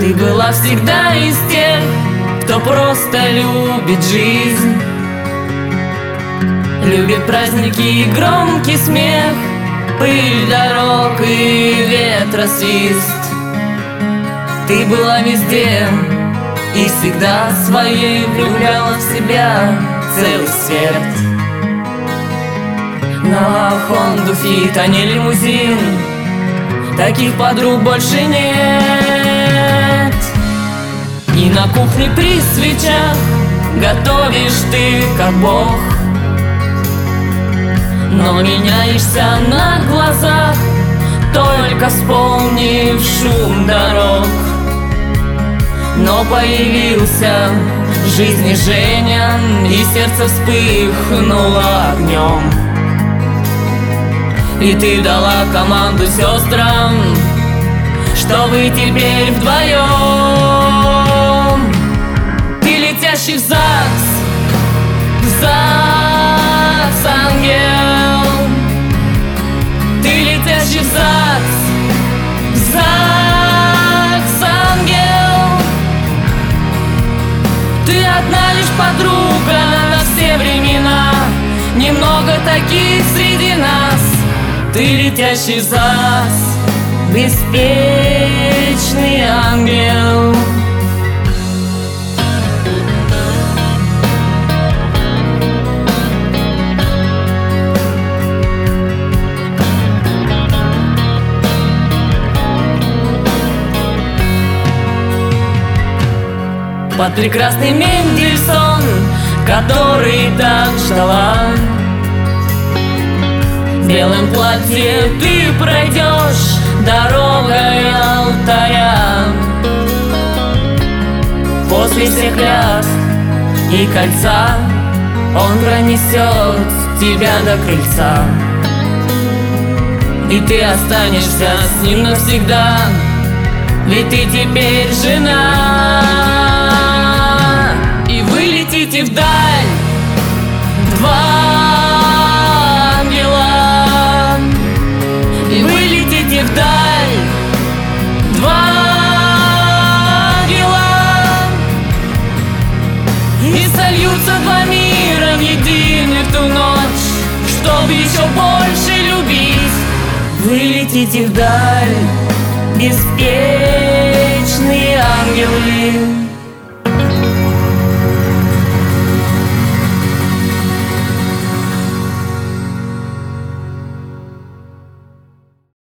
Ты была всегда из тех, кто просто любит жизнь, любит праздники и громкий смех, пыль дорог и ветросвист. Ты была везде и всегда своей влюбляла в себя целый свет. На Хонду Фит, а не лимузин, таких подруг больше нет. И на кухне при свечах готовишь ты как бог, но меняешься на глазах, только вспомнив шум дорог. Но появился в жизни Женя, и сердце вспыхнуло огнем. И ты дала команду сестрам, что вы теперь вдвоем. Ты летящий в ЗАГС, ангел. Ты летящий в ЗАГС, ангел. Ты одна лишь подруга на все времена, немного таких среди нас. Ты летящий в ЗАГС, беспечный ангел. Под прекрасный Мендельсон, который так ждала, в белом платье ты пройдешь дорогой алтаря. После всех клятв и кольца он пронесет тебя до крыльца, и ты останешься с ним навсегда, ведь ты теперь жена. И вы летите вдаль, два ангела. И вы летите вдаль, два ангела. И сольются два мира в единый в ту ночь, чтобы еще больше любить. Вы летите вдаль, беспечно.